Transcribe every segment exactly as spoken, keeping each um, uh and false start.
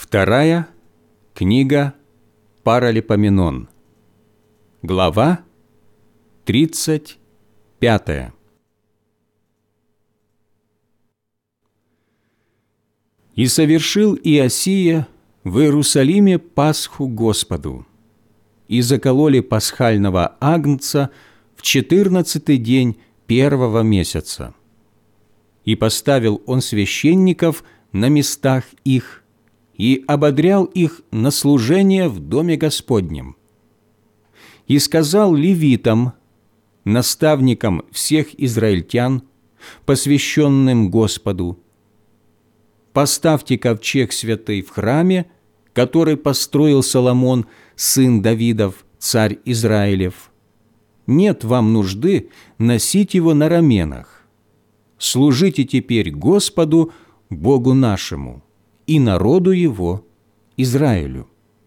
Вторая книга Паралипоменон, глава тридцать пятая. «И совершил Иосия в Иерусалиме Пасху Господу, и закололи пасхального агнца в четырнадцатый день первого месяца. И поставил он священников на местах их, и ободрял их на служение в Доме Господнем. И сказал левитам, наставникам всех израильтян, посвященным Господу: поставьте ковчег святый в храме, который построил Соломон, сын Давидов, царь Израилев. Нет вам нужды носить его на раменах. Служите теперь Господу, Богу нашему, и народу Его, Израилю.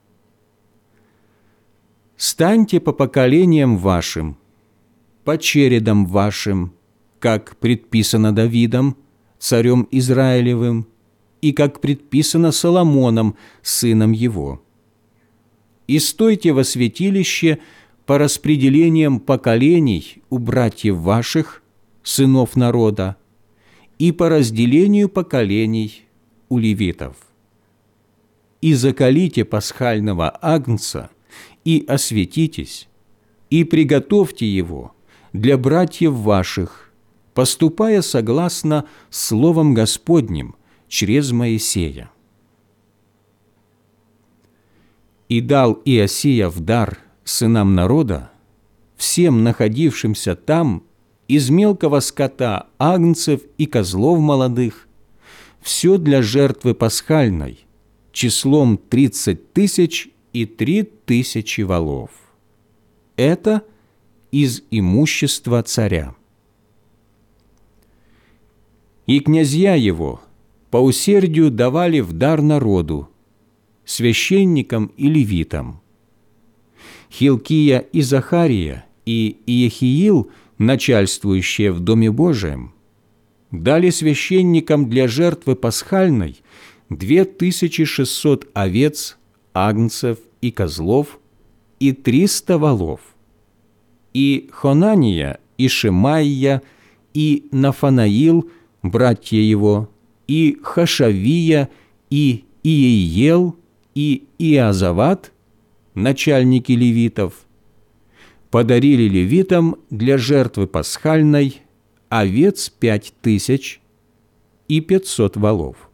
Станьте по поколениям вашим, по чередам вашим, как предписано Давидом, царем Израилевым, и как предписано Соломоном, сыном его. И стойте во святилище по распределениям поколений у братьев ваших, сынов народа, и по разделению поколений у левитов. И заколите пасхального агнца, и осветитесь, и приготовьте его для братьев ваших, поступая согласно словам Господним через Моисея. И дал Иосия в дар сынам народа, всем находившимся там, из мелкого скота агнцев и козлов молодых, все для жертвы пасхальной, числом тридцать тысяч и три тысячи волов. Это из имущества царя. И князья его по усердию давали в дар народу, священникам и левитам. Хилкия и Захария и Иехиил, начальствующие в Доме Божием, дали священникам для жертвы пасхальной две тысячи шестьсот овец, агнцев и козлов и триста волов. И Хонания, и Шемаия, и Нафанаил, братья его, и Хашавия, и Иеел, и Иозават, начальники левитов, подарили левитам для жертвы пасхальной овец пять тысяч и пятьсот волов.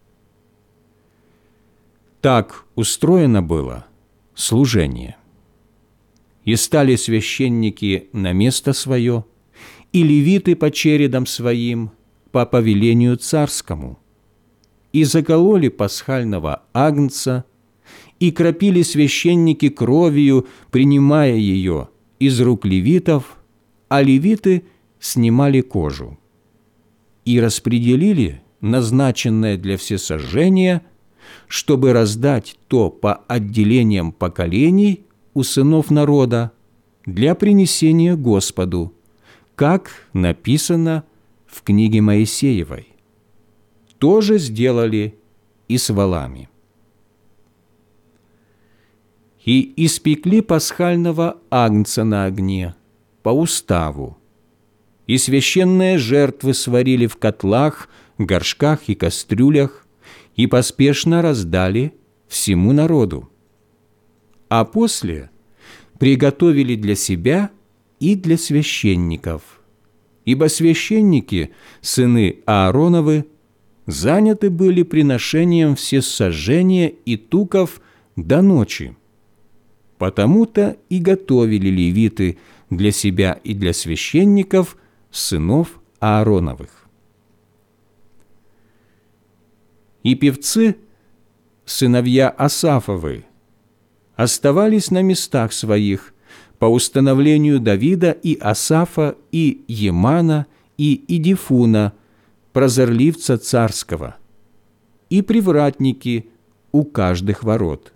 Так устроено было служение. И стали священники на место свое, и левиты по чередам своим, по повелению царскому, и закололи пасхального агнца, и кропили священники кровью, принимая ее из рук левитов, а левиты снимали кожу, и распределили назначенное для всесожжения, чтобы раздать то по отделениям поколений у сынов народа для принесения Господу, как написано в книге Моисеевой. То же сделали и с волами. И испекли пасхального агнца на огне по уставу, и священные жертвы сварили в котлах, горшках и кастрюлях, и поспешно раздали всему народу. А после приготовили для себя и для священников, ибо священники, сыны Аароновы, заняты были приношением всесожжения и туков до ночи. Потому-то и готовили левиты для себя и для священников, сынов Аароновых. И певцы, сыновья Асафовы, оставались на местах своих по установлению Давида и Асафа, и Емана, и Идифуна, прозорливца царского, и привратники у каждых ворот.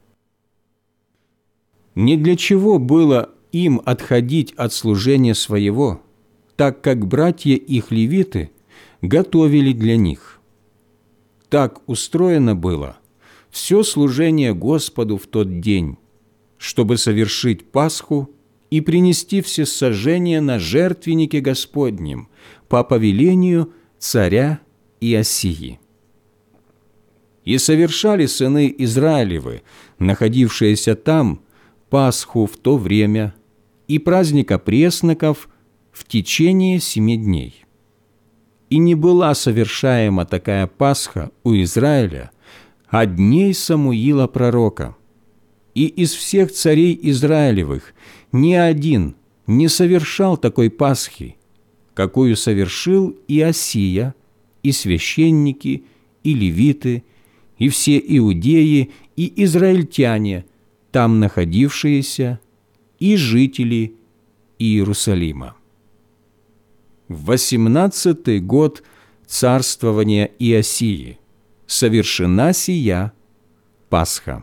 Не для чего было им отходить от служения своего, так как братья их левиты готовили для них. Так устроено было все служение Господу в тот день, чтобы совершить Пасху и принести всесожжение на жертвеннике Господнем по повелению царя Иосии. И совершали сыны Израилевы, находившиеся там, Пасху в то время и праздника пресноков в течение семи дней. И не была совершаема такая Пасха у Израиля от дней Самуила пророка. И из всех царей Израилевых ни один не совершал такой Пасхи, какую совершил Иосия, и священники, и левиты, и все иудеи, и израильтяне, там находившиеся, и жители Иерусалима. В восемнадцатый год царствования Иосии совершена сия Пасха.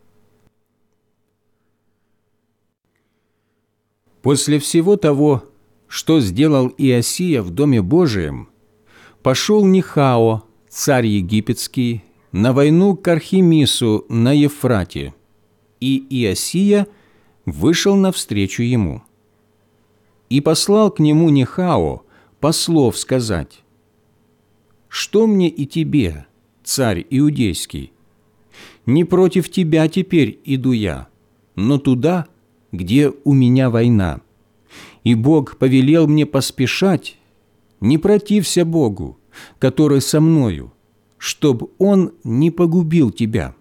После всего того, что сделал Иосия в Доме Божием, пошел Нехао, царь египетский, на войну к Архимису на Ефрате, и Иосия вышел навстречу ему. И послал к нему Нехао послов сказать: «Что мне и тебе, царь иудейский? Не против тебя теперь иду я, но туда, где у меня война. И Бог повелел мне поспешать. Не протився Богу, который со мною, чтоб Он не погубил тебя».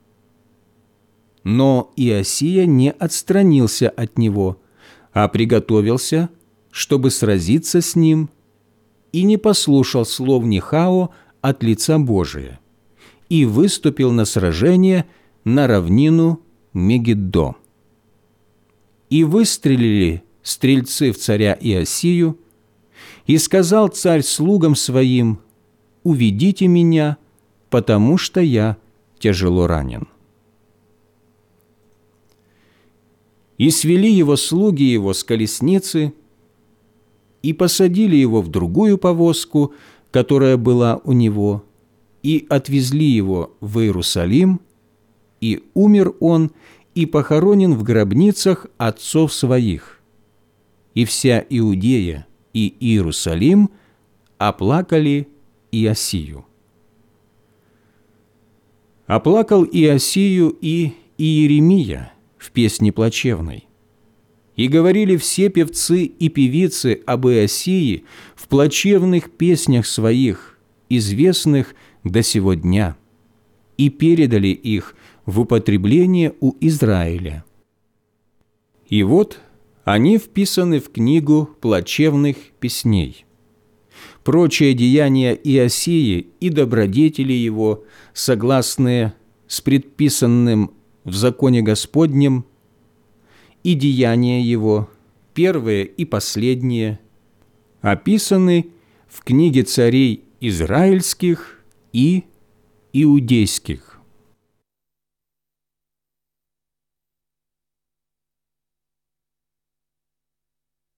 Но Иосия не отстранился от него, а приготовился, чтобы сразиться с ним, и не послушал слов Нехао от лица Божия, и выступил на сражение на равнину Мегиддо. И выстрелили стрельцы в царя Иосию, и сказал царь слугам своим: «Уведите меня, потому что я тяжело ранен». И свели его слуги его с колесницы, и посадили его в другую повозку, которая была у него, и отвезли его в Иерусалим, и умер он, и похоронен в гробницах отцов своих. И вся Иудея и Иерусалим оплакали Иосию. Оплакал Иосию и Иеремия в песне плачевной. И говорили все певцы и певицы об Иосии в плачевных песнях своих, известных до сего дня, и передали их в употребление у Израиля. И вот они вписаны в книгу плачевных песней. Прочие деяния Иосии и добродетели его, согласные с предписанным в законе Господнем, и деяния его, первые и последние, описаны в книге царей израильских и иудейских.